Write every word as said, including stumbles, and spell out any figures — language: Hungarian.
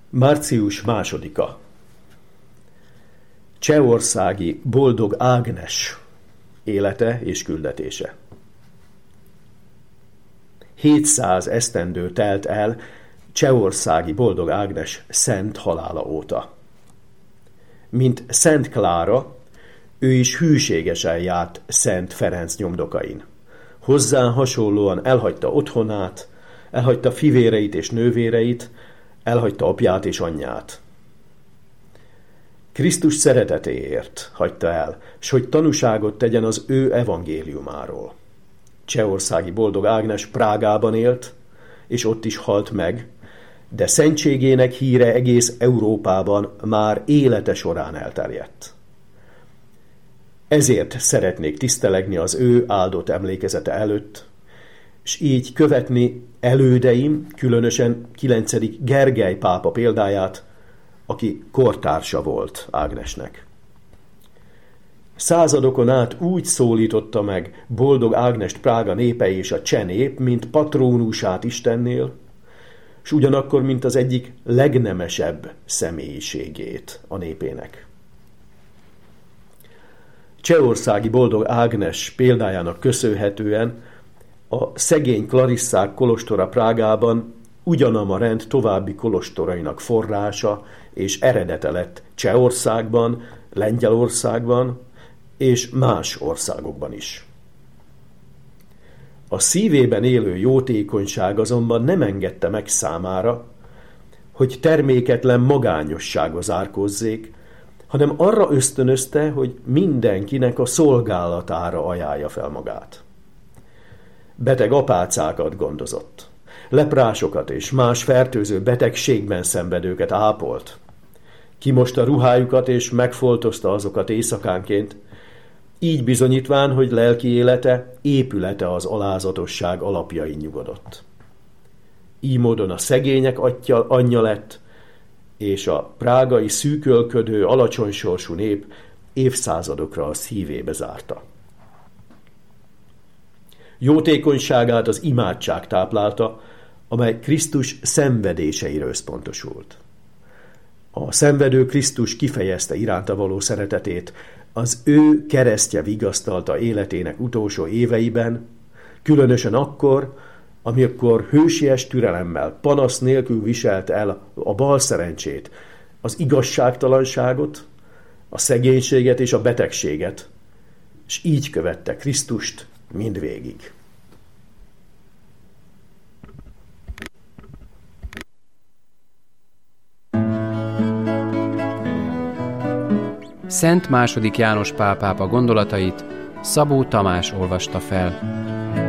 Március másodika. Csehországi Boldog Ágnes élete és küldetése. hétszáz esztendő telt el csehországi Boldog Ágnes szent halála óta. Mint Szent Klára, ő is hűségesen járt Szent Ferenc nyomdokain. Hozzá hasonlóan elhagyta otthonát, elhagyta fivéreit és nővéreit, elhagyta apját és anyját. Krisztus szeretetéért hagyta el, s hogy tanúságot tegyen az ő evangéliumáról. Csehországi Boldog Ágnes Prágában élt, és ott is halt meg, de szentségének híre egész Európában már élete során elterjedt. Ezért szeretnék tisztelegni az ő áldott emlékezete előtt, s így követni elődeim, különösen kilencedik Gergely pápa példáját, aki kortársa volt Ágnesnek. Századokon át úgy szólította meg Boldog Ágnest Prága népe és a cseh nép, mint patrónusát Istennél, s ugyanakkor, mint az egyik legnemesebb személyiségét a népének. Csehországi Boldog Ágnes példájának köszönhetően a szegény Klarisszák kolostora Prágában ugyanama rend további kolostorainak forrása és eredete lett Csehországban, Lengyelországban és más országokban is. A szívében élő jótékonyság azonban nem engedte meg számára, hogy terméketlen magányossága zárkózzék, hanem arra ösztönözte, hogy mindenkinek a szolgálatára ajánlja fel magát. Beteg apácákat gondozott, leprásokat és más fertőző betegségben szenvedőket ápolt, kimosta ruhájukat és megfoltozta azokat éjszakánként, így bizonyítván, hogy lelki élete, épülete az alázatosság alapjain nyugodott. Így módon a szegények atya, anyja lett, és a prágai szűkölködő, alacsony sorsú nép évszázadokra a szívébe zárta. Jótékonyságát az imádság táplálta, amely Krisztus szenvedéseire összpontosult. A szenvedő Krisztus kifejezte iránta való szeretetét, az ő keresztje vigasztalta életének utolsó éveiben, különösen akkor, amikor hősies türelemmel, panasz nélkül viselt el a balszerencsét, az igazságtalanságot, a szegénységet és a betegséget, és így követte Krisztust mindvégig. Szent második János Pál pápa gondolatait Szabó Tamás olvasta fel.